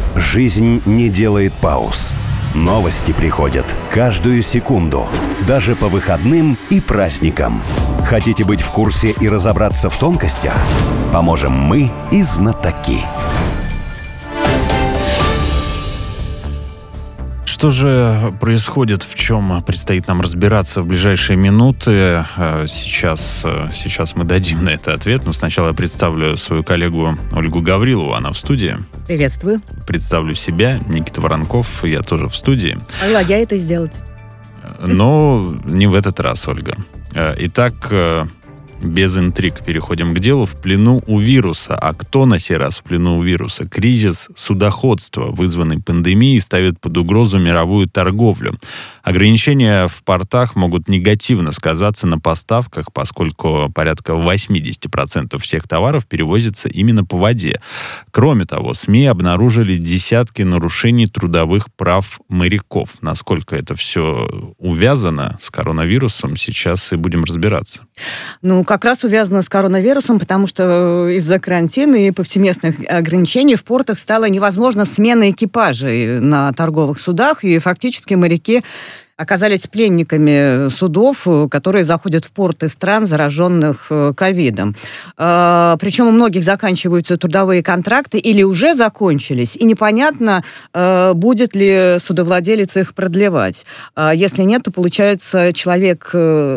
Жизнь не делает пауз. Новости приходят каждую секунду, даже по выходным и праздникам. Хотите быть в курсе и разобраться в тонкостях? Поможем мы и знатоки. Что же происходит, в чем предстоит нам разбираться в ближайшие минуты? Сейчас мы дадим на это ответ, но сначала я представлю свою коллегу Ольгу Гаврилову, она в студии. Приветствую. Представлю себя, Никита Воронков, я тоже в студии. Могла я это сделать. Но не в этот раз, Ольга. Итак, без интриг переходим к делу. В плену у вируса. А кто на сей раз в плену у вируса? Кризис судоходства, вызванный пандемией, ставит под угрозу мировую торговлю. Ограничения в портах могут негативно сказаться на поставках, поскольку порядка 80% всех товаров перевозится именно по воде. Кроме того, СМИ обнаружили десятки нарушений трудовых прав моряков. Насколько это все увязано с коронавирусом, сейчас и будем разбираться. Как раз увязано с коронавирусом, потому что из-за карантина и повсеместных ограничений в портах стало невозможно смена экипажей на торговых судах, и фактически моряки оказались пленниками судов, которые заходят в порты стран, зараженных ковидом. Причем у многих заканчиваются трудовые контракты или уже закончились, и непонятно, будет ли судовладелец их продлевать. Если нет, то, получается, человек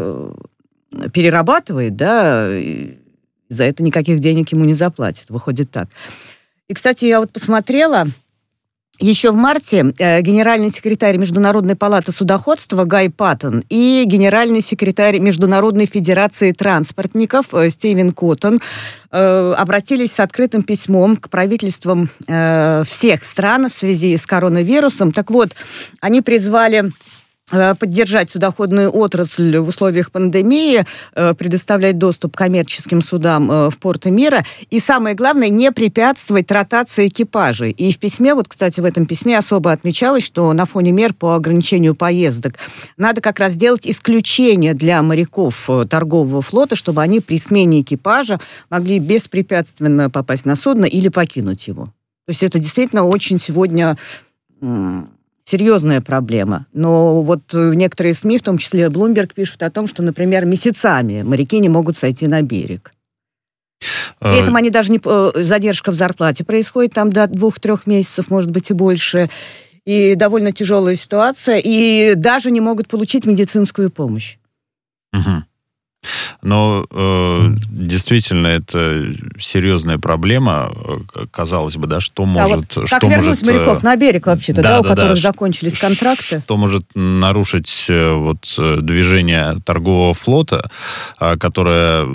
перерабатывает, и за это никаких денег ему не заплатят. Выходит так. И, кстати, я посмотрела, еще в марте генеральный секретарь Международной палаты судоходства Гай Паттон и генеральный секретарь Международной федерации транспортников Стивен Коттон обратились с открытым письмом к правительствам всех стран в связи с коронавирусом. Так вот, они призвали поддержать судоходную отрасль в условиях пандемии, предоставлять доступ к коммерческим судам в порты мира и, самое главное, не препятствовать ротации экипажей. И в письме, кстати, в этом письме особо отмечалось, что на фоне мер по ограничению поездок надо как раз делать исключение для моряков торгового флота, чтобы они при смене экипажа могли беспрепятственно попасть на судно или покинуть его. То есть это действительно очень сегодня серьезная проблема. Но некоторые СМИ, в том числе Bloomberg, пишут о том, что, например, месяцами моряки не могут сойти на берег. При этом они даже задержка в зарплате происходит там до 2-3 месяцев, может быть, и больше. И довольно тяжелая ситуация. И даже не могут получить медицинскую помощь. Угу. Но действительно это серьезная проблема, казалось бы, что может... Как вернуть моряков на берег вообще-то, у которых закончились контракты? Что может нарушить движение торгового флота, которое,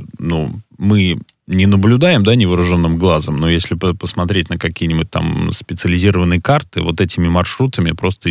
мы не наблюдаем, невооруженным глазом, но если посмотреть на какие-нибудь там специализированные карты, этими маршрутами просто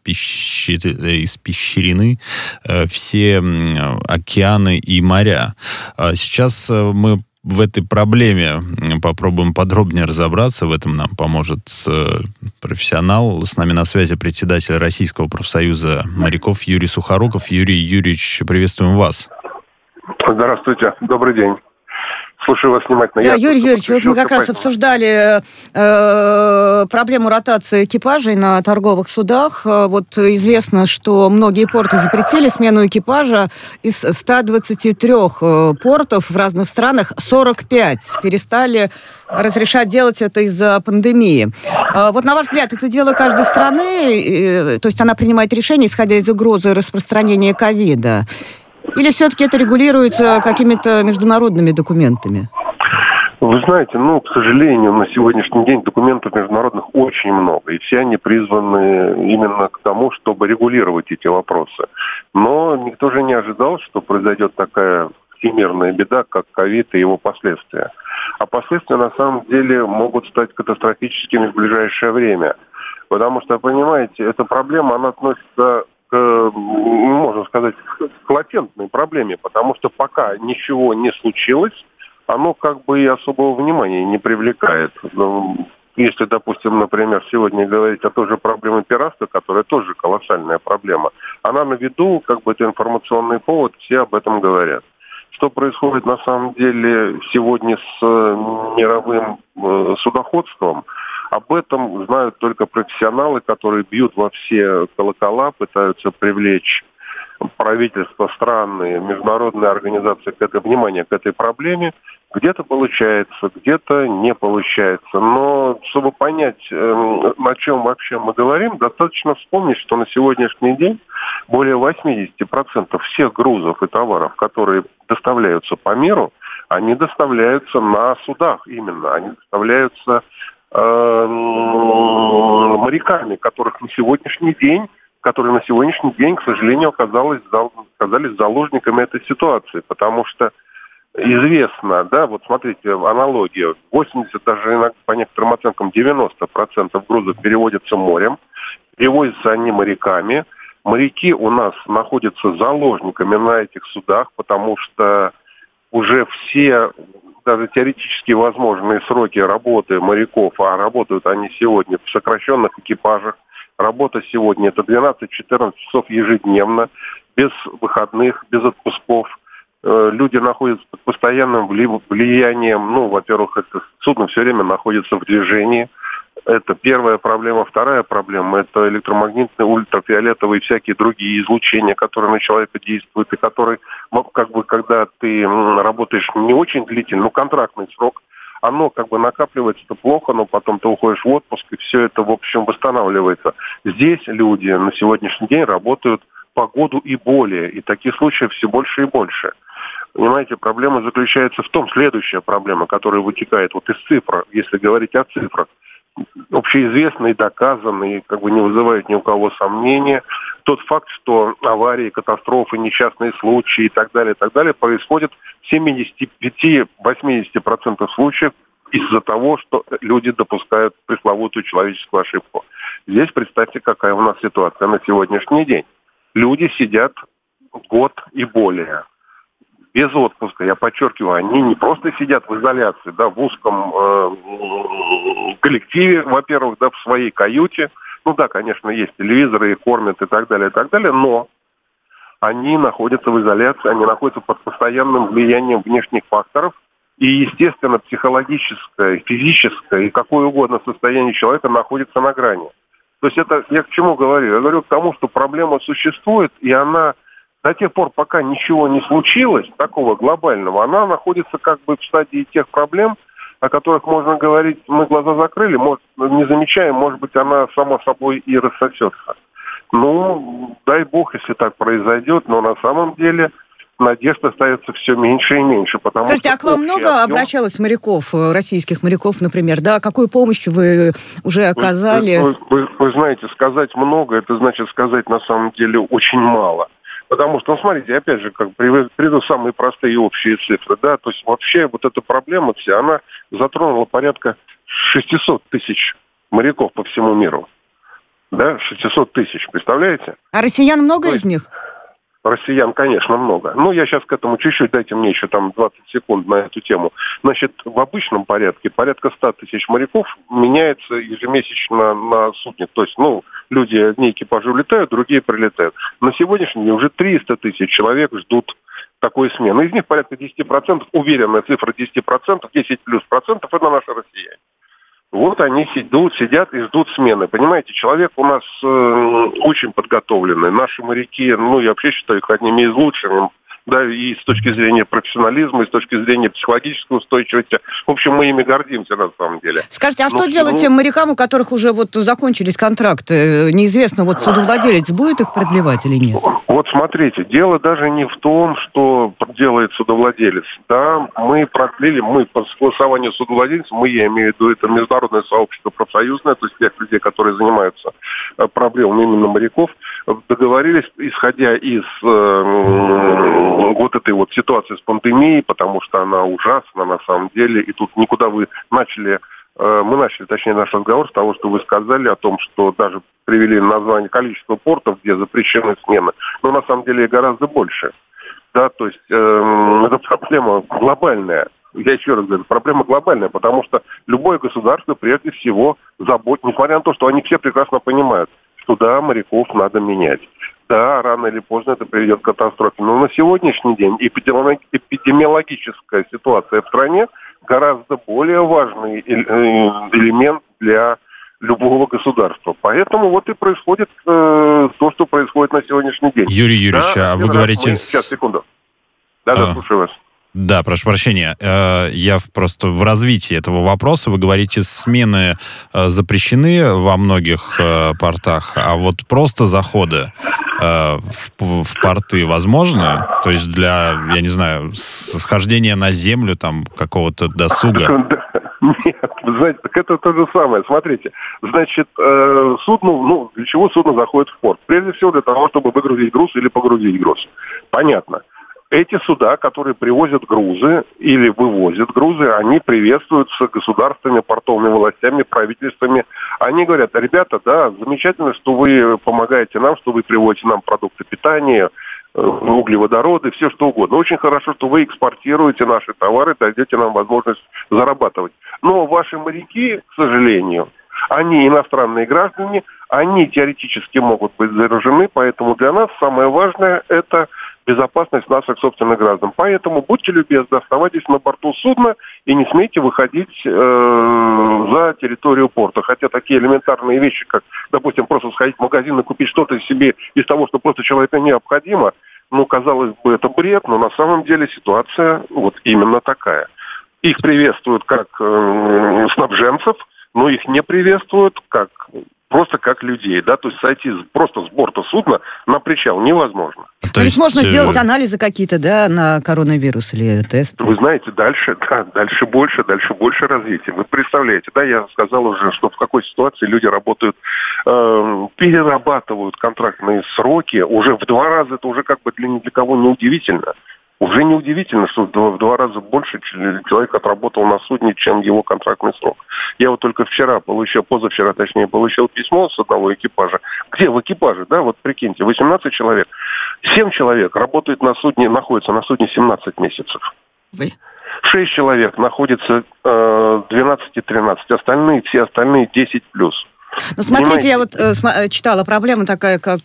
испещрены все океаны и моря. Сейчас мы в этой проблеме попробуем подробнее разобраться. В этом нам поможет профессионал. С нами на связи председатель Российского профсоюза моряков Юрий Сухоруков. Юрий Юрьевич, приветствуем вас. Здравствуйте, добрый день. Слушаю вас внимательно. Да, Юрий Юрьевич, мы как раз обсуждали проблему ротации экипажей на торговых судах. Известно, что многие порты запретили смену экипажа. Из 123 портов в разных странах 45 перестали разрешать делать это из-за пандемии. На ваш взгляд, это дело каждой страны? То есть она принимает решение, исходя из угрозы распространения ковида? Или все-таки это регулируется какими-то международными документами? Вы знаете, к сожалению, на сегодняшний день документов международных очень много, и все они призваны именно к тому, чтобы регулировать эти вопросы. Но никто же не ожидал, что произойдет такая всемирная беда, как ковид и его последствия. А последствия, на самом деле, могут стать катастрофическими в ближайшее время. Потому что, понимаете, эта проблема, она относится можно сказать, к латентной проблеме, потому что пока ничего не случилось, оно и особого внимания не привлекает. Если, допустим, например, сегодня говорить о той же проблеме пиратства, которая тоже колоссальная проблема, она на виду, это информационный повод, все об этом говорят. Что происходит на самом деле сегодня с мировым судоходством, Об этом знают только профессионалы, которые бьют во все колокола, пытаются привлечь правительства, страны, международные организации внимание к этой проблеме. Где-то получается, где-то не получается. Но чтобы понять, о чем вообще мы говорим, достаточно вспомнить, что на сегодняшний день более 80% всех грузов и товаров, которые доставляются по миру, они доставляются на судах именно. Они доставляются моряками, которые на сегодняшний день, к сожалению, оказались заложниками этой ситуации. Потому что известно, да, вот смотрите, аналогия, 80, даже иногда, по некоторым оценкам 90% грузов переводятся морем, перевозятся они моряками. Моряки у нас находятся заложниками на этих судах, потому что уже все, даже теоретически возможные сроки работы моряков, а работают они сегодня в сокращенных экипажах, работа сегодня это 12-14 часов ежедневно, без выходных, без отпусков. Люди находятся под постоянным влиянием. Ну, во-первых, это судно все время находится в движении. Это первая проблема. Вторая проблема – это электромагнитные, ультрафиолетовые и всякие другие излучения, которые на человека действуют, и которые, как бы, когда ты работаешь не очень длительно, но контрактный срок, оно как бы накапливается-то плохо, но потом ты уходишь в отпуск, и все это, в общем, восстанавливается. Здесь люди на сегодняшний день работают по году и более, и таких случаев все больше и больше. Понимаете, проблема заключается в том, следующая проблема, которая вытекает вот из цифр, если говорить о цифрах, общеизвестный, доказанный, как бы не вызывает ни у кого сомнения, тот факт, что аварии, катастрофы, несчастные случаи и так далее происходят в 75-80% случаев из-за того, что люди допускают пресловутую человеческую ошибку. Здесь представьте, какая у нас ситуация на сегодняшний день. Люди сидят год и более. Без отпуска, я подчеркиваю, они не просто сидят в изоляции, да, в узком коллективе, во-первых, да, в своей каюте. Ну да, конечно, есть телевизоры, и кормят и так далее, но они находятся в изоляции, они находятся под постоянным влиянием внешних факторов, и, естественно, психологическое, физическое и какое угодно состояние человека находится на грани. То есть это я к чему говорю? Я говорю к тому, что проблема существует, и она до тех пор, пока ничего не случилось, такого глобального, она находится как бы в стадии тех проблем, о которых можно говорить, мы глаза закрыли, может, не замечаем, может быть, она сама собой и рассосется. Ну, дай бог, если так произойдет, но на самом деле надежд остается все меньше и меньше. Скажите, а к вам много обращалось моряков, российских моряков, например, да? Какую помощь вы уже оказали? Вы знаете, сказать много, это значит сказать на самом деле очень мало. Потому что, ну, смотрите, опять же, как приведу самые простые общие цифры, да, то есть вообще вот эта проблема вся, она затронула порядка 600 тысяч моряков по всему миру. Да, 600 тысяч, представляете? А россиян много из них? Россиян, конечно, много. Ну, я сейчас к этому чуть-чуть, дайте мне еще там 20 секунд на эту тему. Значит, в обычном порядке порядка 100 тысяч моряков меняется ежемесячно на судне. То есть, ну, люди, одни экипажи улетают, другие прилетают. На сегодняшний день уже 300 тысяч человек ждут такой смены. Из них порядка 10%, уверенная цифра 10%, 10 плюс процентов, это наши россияне. Вот они сидят и ждут смены. Понимаете, человек у нас очень подготовленный. Наши моряки, ну, я вообще считаю их одними из лучших. Да, и с точки зрения профессионализма, и с точки зрения психологической устойчивости. В общем, мы ими гордимся на самом деле. Скажите, а что делать тем морякам, у которых уже вот закончились контракты? Неизвестно, вот судовладелец будет их продлевать или нет? Вот смотрите, дело даже не в том, что делает судовладелец. Да, мы продлили, мы по согласованию судовладельца, я имею в виду, это международное сообщество профсоюзное, то есть тех людей, которые занимаются проблемами именно моряков, договорились, исходя из вот этой вот ситуации с пандемией, потому что она ужасна на самом деле, и тут никуда мы начали, точнее, наш разговор с того, что вы сказали о том, что даже привели название количества портов, где запрещены смены, но на самом деле гораздо больше. Да, то есть это проблема глобальная. Я еще раз говорю, проблема глобальная, потому что любое государство прежде всего заботится, несмотря на то, что они все прекрасно понимают, что да, моряков надо менять. Да, рано или поздно это приведет к катастрофе. Но на сегодняшний день эпидемиологическая ситуация в стране гораздо более важный элемент для любого государства. Поэтому вот и происходит то, что происходит на сегодняшний день. Юрий Юрьевич, а вы говорите... Сейчас, секунду. Да, слушаю вас. Да, прошу прощения. Я просто в развитии этого вопроса. Вы говорите, смены запрещены во многих портах, а вот просто заходы в порты возможны? То есть для, я не знаю, схождения на землю, там, какого-то досуга? Нет, вы знаете, так это то же самое. Смотрите, значит, судно, для чего судно заходит в порт? Прежде всего для того, чтобы выгрузить груз или погрузить груз. Понятно. Эти суда, которые привозят грузы или вывозят грузы, они приветствуются государствами, портовыми властями, правительствами. Они говорят: ребята, да, замечательно, что вы помогаете нам, что вы привозите нам продукты питания, углеводороды, все что угодно. Очень хорошо, что вы экспортируете наши товары, даете нам возможность зарабатывать. Но ваши моряки, к сожалению, они иностранные граждане, они теоретически могут быть заражены, поэтому для нас самое важное – это безопасность наших собственных граждан. Поэтому будьте любезны, оставайтесь на борту судна и не смейте выходить за территорию порта. Хотя такие элементарные вещи, как, допустим, просто сходить в магазин и купить что-то себе из того, что просто человеку необходимо, казалось бы, это бред, но на самом деле ситуация вот именно такая. Их приветствуют как снабженцев, но их не приветствуют просто как людей, да, то есть сойти просто с борта судна на причал невозможно. То есть можно сделать анализы какие-то, да, на коронавирус или тест? Вы знаете, дальше больше развития. Вы представляете, да, я сказал уже, что в какой ситуации люди работают, перерабатывают контрактные сроки уже в 2 раза, это уже как бы ни для кого не удивительно. Уже не удивительно, что в 2 раза больше человек отработал на судне, чем его контрактный срок. Я вот только позавчера получил письмо с одного экипажа. Где в экипаже, да, вот прикиньте, 18 человек. 7 человек находятся на судне 17 месяцев. 6 человек находятся 12-13, все остальные 10+. Смотрите, я вот читала, проблема такая, как...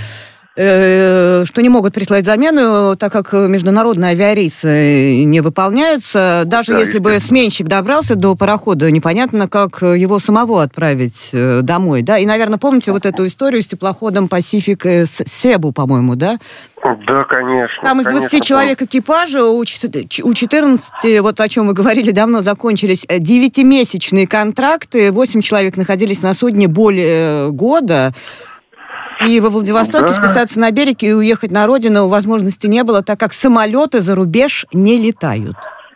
что не могут прислать замену, так как международные авиарейсы не выполняются. Даже если бы сменщик добрался до парохода, непонятно, как его самого отправить домой. Да? И, наверное, помните вот эту историю с теплоходом Pacific Cebu, по-моему, да? Да, конечно. Там из 20 человек экипажа, у 14, вот о чем вы говорили, давно закончились 9-месячные контракты, 8 человек находились на судне более года. И во Владивостоке списаться на берег и уехать на родину возможности не было, так как самолеты за рубеж не летают.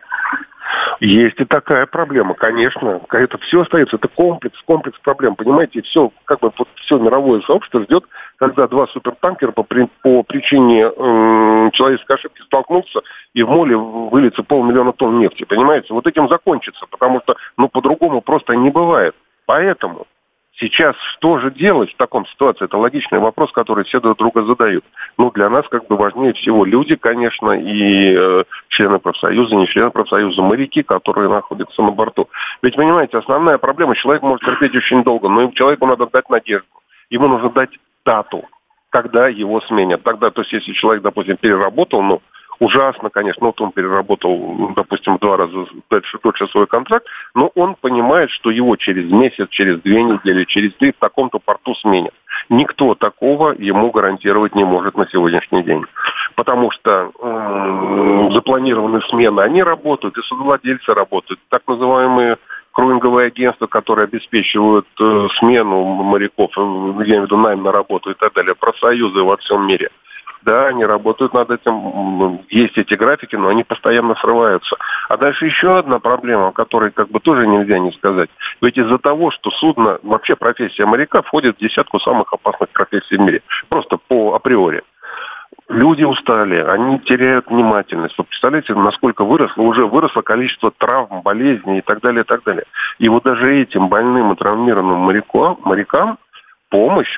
Есть и такая проблема, конечно. Это все остается, это комплекс проблем, понимаете? Все мировое сообщество ждет, когда 2 супертанкера по причине человеческой ошибки столкнутся, и в море выльется 500 000 тонн нефти, понимаете? Вот этим закончится, потому что, по-другому просто не бывает. Поэтому сейчас что же делать в таком ситуации? Это логичный вопрос, который все друг друга задают. Для нас важнее всего люди, конечно, и члены профсоюза, не члены профсоюза, моряки, которые находятся на борту. Ведь, понимаете, основная проблема, человек может терпеть очень долго, но человеку надо дать надежду. Ему нужно дать дату, когда его сменят. Тогда, то есть, если человек, допустим, переработал, ужасно, конечно, он переработал, допустим, в 2 раза дольше свой контракт, но он понимает, что его через месяц, через 2 недели, через 3 в таком-то порту сменят. Никто такого ему гарантировать не может на сегодняшний день. Потому что запланированные смены, они работают, и судовладельцы работают. Так называемые круинговые агентства, которые обеспечивают смену моряков, я имею в виду найм на работу и так далее, профсоюзы во всем мире. Да, они работают над этим, есть эти графики, но они постоянно срываются. А дальше еще одна проблема, о которой тоже нельзя не сказать. Ведь из-за того, что судно, вообще профессия моряка входит в 10 самых опасных профессий в мире. Просто априори. Люди устали, они теряют внимательность. Вы представляете, насколько выросло количество травм, болезней и так далее, и так далее. И вот даже этим больным и травмированным морякам помощь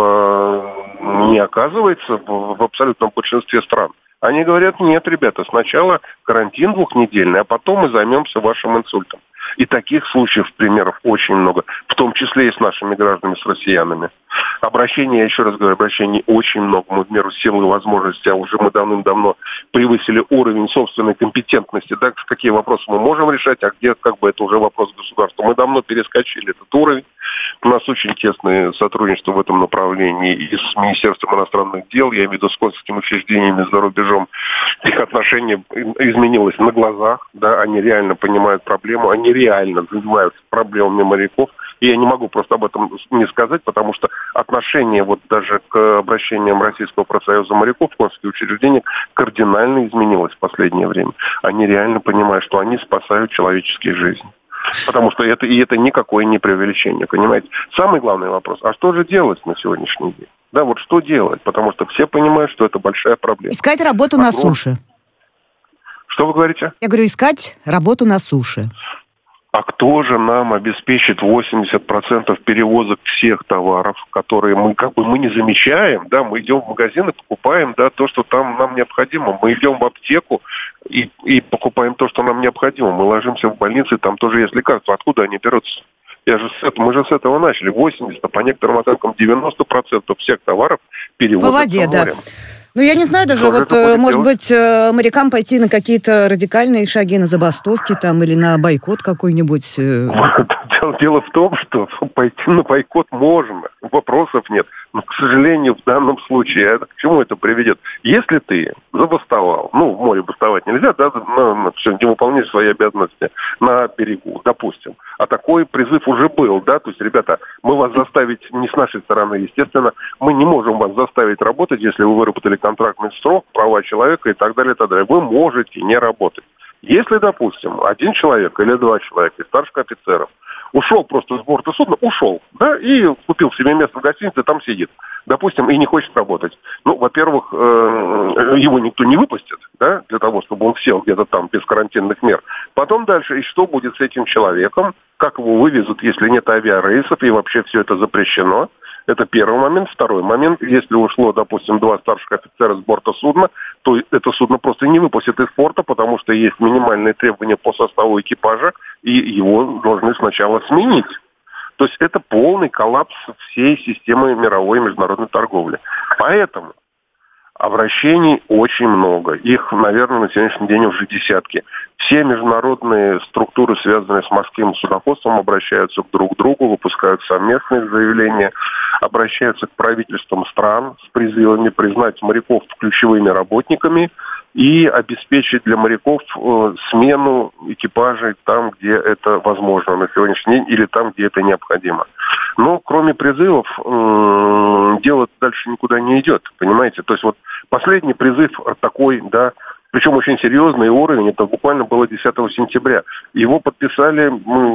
не оказывается в абсолютном большинстве стран. Они говорят: нет, ребята, сначала карантин 2-недельный, а потом мы займемся вашим инсультом. И таких случаев, примеров очень много, в том числе и с нашими гражданами, с россиянами. Обращений, я еще раз говорю, обращений очень много. Мы в меру силы и возможностей, а уже мы давным-давно превысили уровень собственной компетентности. Да, какие вопросы мы можем решать, а где это уже вопрос государства. Мы давно перескочили этот уровень. У нас очень тесное сотрудничество в этом направлении и с Министерством иностранных дел, я имею в виду с консульскими учреждениями за рубежом. Их отношение изменилось на глазах, да, они реально понимают проблему, они реально занимаются проблемами моряков. И я не могу просто об этом не сказать, потому что отношение даже к обращениям Российского профсоюза моряков в консульские учреждения кардинально изменилось в последнее время. Они реально понимают, что они спасают человеческие жизни. Потому что это никакое не преувеличение, понимаете? Самый главный вопрос, а что же делать на сегодняшний день? Да, вот что делать? Потому что все понимают, что это большая проблема. Искать работу на суше. Что вы говорите? Я говорю, искать работу на суше. А кто же нам обеспечит 80% перевозок всех товаров, которые мы не замечаем, да, мы идем в магазин и покупаем, да, то, что там нам необходимо. Мы идем в аптеку и покупаем то, что нам необходимо. Мы ложимся в больницы, там тоже есть лекарства. Откуда они берутся? Мы же с этого начали. 80%, по некоторым оценкам 90% всех товаров перевозят по воде, по морям. Да. Ну, я не знаю даже, может быть, морякам пойти на какие-то радикальные шаги, на забастовки там или на бойкот какой-нибудь. Дело в том, что пойти на бойкот можно, вопросов нет. Но, к сожалению, в данном случае, к чему это приведет? Если ты забастовал, в море бастовать нельзя, да, не выполнять свои обязанности на берегу, допустим. А такой призыв уже был, да, то есть, ребята, мы вас заставить, не с нашей стороны, естественно, мы не можем вас заставить работать, если вы выработали контрактный срок, права человека и так далее, и так далее. Вы можете не работать. Если, допустим, один человек или два человека из старших офицеров ушел просто с борта судна, да, и купил себе место в гостинице, там сидит, допустим, и не хочет работать. Во-первых, его никто не выпустит, да, для того, чтобы он сел где-то там без карантинных мер. Потом дальше, и что будет с этим человеком, как его вывезут, если нет авиарейсов, и вообще все это запрещено. Это первый момент. Второй момент, если ушло, допустим, два старших офицера с борта судна, то это судно просто не выпустят из порта, потому что есть минимальные требования по составу экипажа, и его должны сначала сменить. То есть это полный коллапс всей системы мировой международной торговли. Поэтому обращений очень много. Их, наверное, на сегодняшний день уже десятки. Все международные структуры, связанные с морским судоходством, обращаются друг к другу, выпускают совместные заявления, обращаются к правительствам стран с призывами признать моряков ключевыми работниками и обеспечить для моряков смену экипажей там, где это возможно на сегодняшний день, или там, где это необходимо. Но кроме призывов дело дальше никуда не идет, понимаете? То есть последний призыв такой, да, причем очень серьезный уровень, это буквально было 10 сентября. Его подписали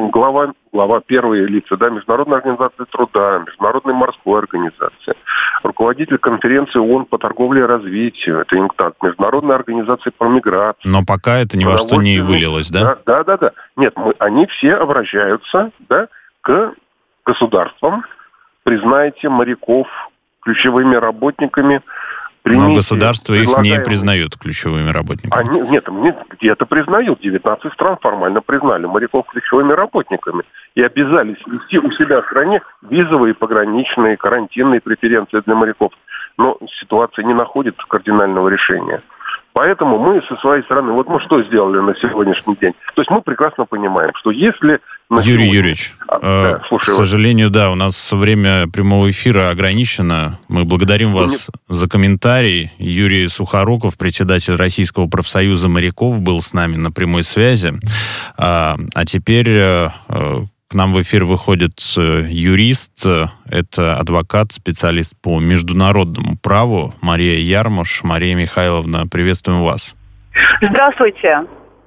глава первые лица, да, Международной организации труда, Международной морской организации, руководитель конференции ООН по торговле и развитию, это ИНКТАД, Международная организация по миграции. Но пока это ни во что не вылилось, да? Да. Нет, они все обращаются, да, к государствам. Признайте моряков ключевыми работниками. Но государства их не признают ключевыми работниками. Нет, где-то признают. 19 стран формально признали моряков ключевыми работниками. И обязались ввести у себя в стране визовые, пограничные, карантинные преференции для моряков. Но ситуация не находит кардинального решения. Поэтому мы со своей стороны, мы что сделали на сегодняшний день? То есть мы прекрасно понимаем, что если... Юрий Юрьевич, к сожалению, у нас время прямого эфира ограничено. Мы благодарим вас за комментарий. Юрий Сухоруков, председатель Российского профсоюза моряков, был с нами на прямой связи. А теперь... К нам в эфир выходит юрист, это адвокат, специалист по международному праву Мария Ярмуш. Мария Михайловна, приветствуем вас. Здравствуйте.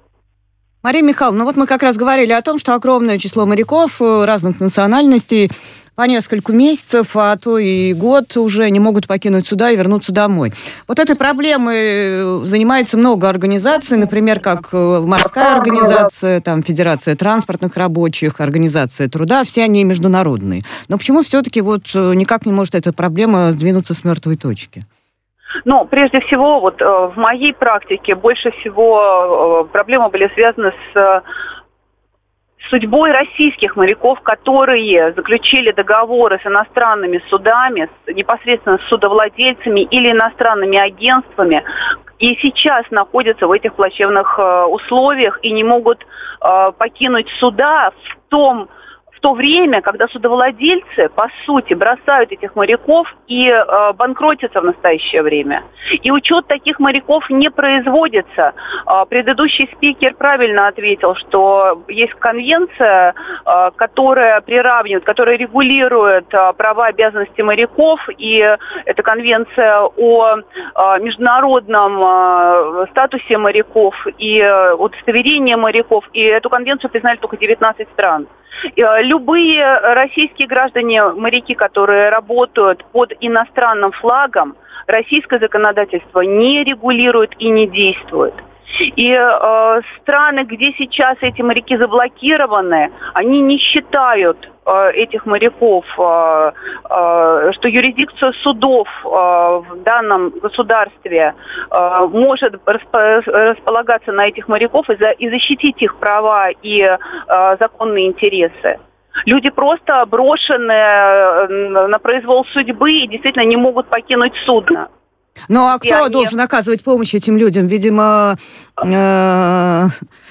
Мария Михайловна, мы как раз говорили о том, что огромное число моряков разных национальностей по несколько месяцев, а то и год уже не могут покинуть суда и вернуться домой. Этой проблемой занимается много организаций, например, как морская организация, Федерация транспортных рабочих, Организация труда, все они международные. Но почему все-таки никак не может эта проблема сдвинуться с мертвой точки? Прежде всего, в моей практике больше всего проблемы были связаны с судьбой российских моряков, которые заключили договоры с иностранными судами, непосредственно с судовладельцами или иностранными агентствами, и сейчас находятся в этих плачевных условиях и не могут покинуть суда в то время, когда судовладельцы, по сути, бросают этих моряков и банкротятся в настоящее время. И учет таких моряков не производится. Предыдущий спикер правильно ответил, что есть конвенция, которая приравнивает, которая регулирует права и обязанности моряков, и это конвенция о международном статусе моряков и удостоверении моряков, и эту конвенцию признали только 19 стран. Любые российские граждане, моряки, которые работают под иностранным флагом, российское законодательство не регулирует и не действует. И страны, где сейчас эти моряки заблокированы, они не считают этих моряков, что юрисдикция судов в данном государстве может располагаться на этих моряков и защитить их права и законные интересы. Люди просто брошены на произвол судьбы и действительно не могут покинуть судно. Ну, а кто должен оказывать помощь этим людям? Видимо, К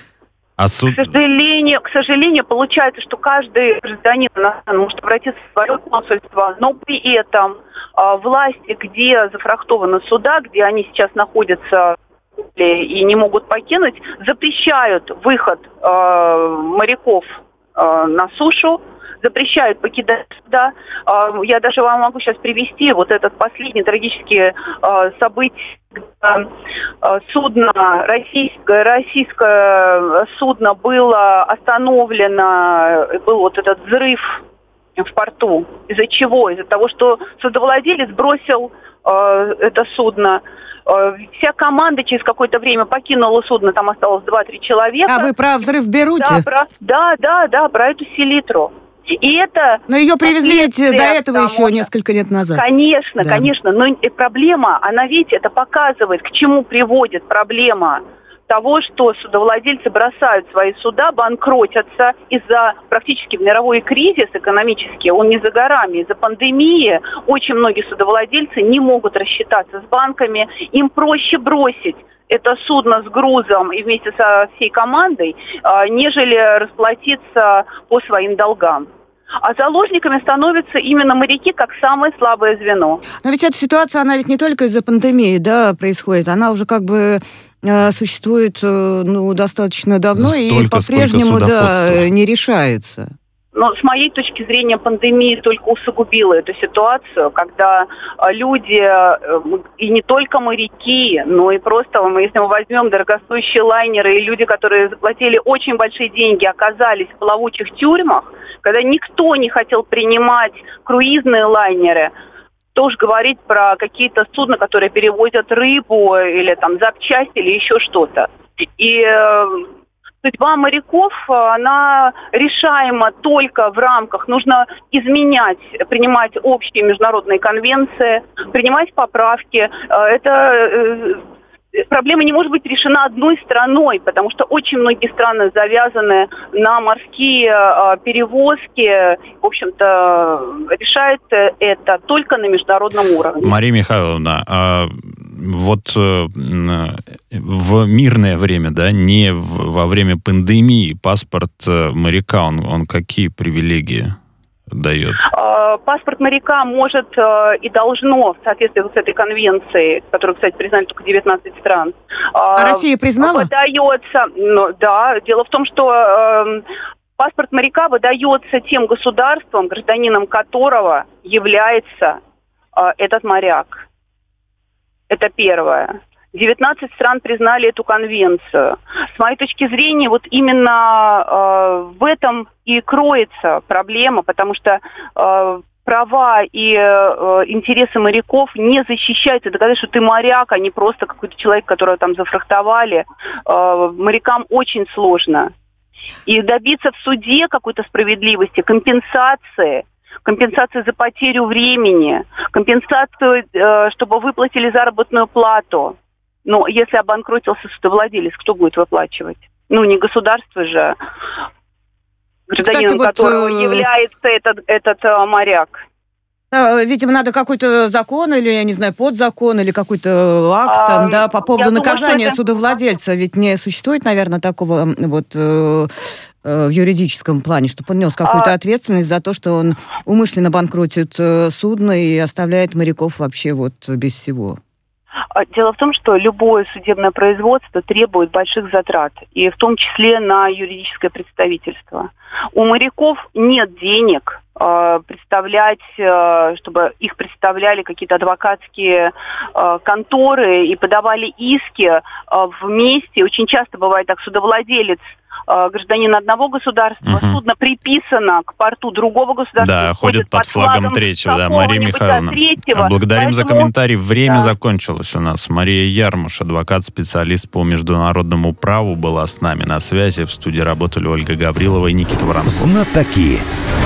сожалению, получается, что каждый гражданин может обратиться в свое консульство, но при этом власти, где зафрахтованы суда, где они сейчас находятся и не могут покинуть, запрещают выход моряков на сушу, запрещают покидать суда. Я даже вам могу сейчас привести вот этот последний трагический событие. Судно, российское судно было остановлено, был вот этот взрыв в порту. Из-за чего? Из-за того, что судовладелец бросил это судно. Вся команда через какое-то время покинула судно, там осталось 2-3 человека. А вы про взрыв в Бейруте? Да, про эту селитру. И это... Но ее привезли ведь до этого еще несколько лет назад. Конечно. Но проблема, она, видите, это показывает, к чему приводит проблема того, что судовладельцы бросают свои суда, банкротятся из-за практически мировой кризис экономический, он не за горами, из-за пандемии очень многие судовладельцы не могут рассчитаться с банками, им проще бросить это судно с грузом и вместе со всей командой, нежели расплатиться по своим долгам. А заложниками становятся именно моряки как самое слабое звено. Но ведь эта ситуация, она ведь не только из-за пандемии, да, происходит, она уже как бы существует достаточно давно и по-прежнему не решается. Но с моей точки зрения пандемия только усугубила эту ситуацию, когда люди, и не только моряки, но и просто, если мы возьмем дорогостоящие лайнеры, и люди, которые заплатили очень большие деньги, оказались в плавучих тюрьмах, когда никто не хотел принимать круизные лайнеры, тоже говорить про какие-то судна, которые перевозят рыбу или там запчасти или еще что-то. И судьба моряков, она решаема только в рамках, нужно принимать общие международные конвенции, принимать поправки. Проблема не может быть решена одной страной, потому что очень многие страны завязаны на морские перевозки. В общем-то, решает это только на международном уровне. Мария Михайловна, вот в мирное время, да, не во время пандемии, паспорт моряка, он какие привилегии дает? Паспорт моряка может и должно, в соответствии с этой конвенцией, которую, кстати, признали только 19 стран. А Россия признала? Выдается, да. Дело в том, что паспорт моряка выдается тем государством, гражданином которого является этот моряк. Это первое. 19 стран признали эту конвенцию. С моей точки зрения, вот именно в этом и кроется проблема, потому что права и интересы моряков не защищаются. Доказать, что ты моряк, а не просто какой-то человек, которого там зафрахтовали, морякам очень сложно. И добиться в суде какой-то справедливости, компенсации за потерю времени, компенсацию, чтобы выплатили заработную плату. Но если обанкротился судовладелец, кто будет выплачивать? Не государство же. гражданином которого является этот моряк. Видимо, надо какой-то закон или, я не знаю, подзакон или какой-то акт там, да, по поводу наказания судовладельца. Ведь не существует, наверное, такого вот в юридическом плане, чтобы он нес какую-то ответственность за то, что он умышленно банкротит судно и оставляет моряков вообще вот без всего. Дело в том, что любое судебное производство требует больших затрат, и в том числе на юридическое представительство. У моряков нет денег представлять, чтобы их представляли какие-то адвокатские конторы и подавали иски вместе. Очень часто бывает так, судовладелец гражданин одного государства, судно приписано к порту другого государства. Да, ходит под флагом третьего, да, Мария Михайловна. Благодарим за комментарий. Время закончилось у нас. Мария Ярмуш, адвокат-специалист по международному праву, была с нами на связи. В студии работали Ольга Гаврилова и Никита Воронков. Знатоки.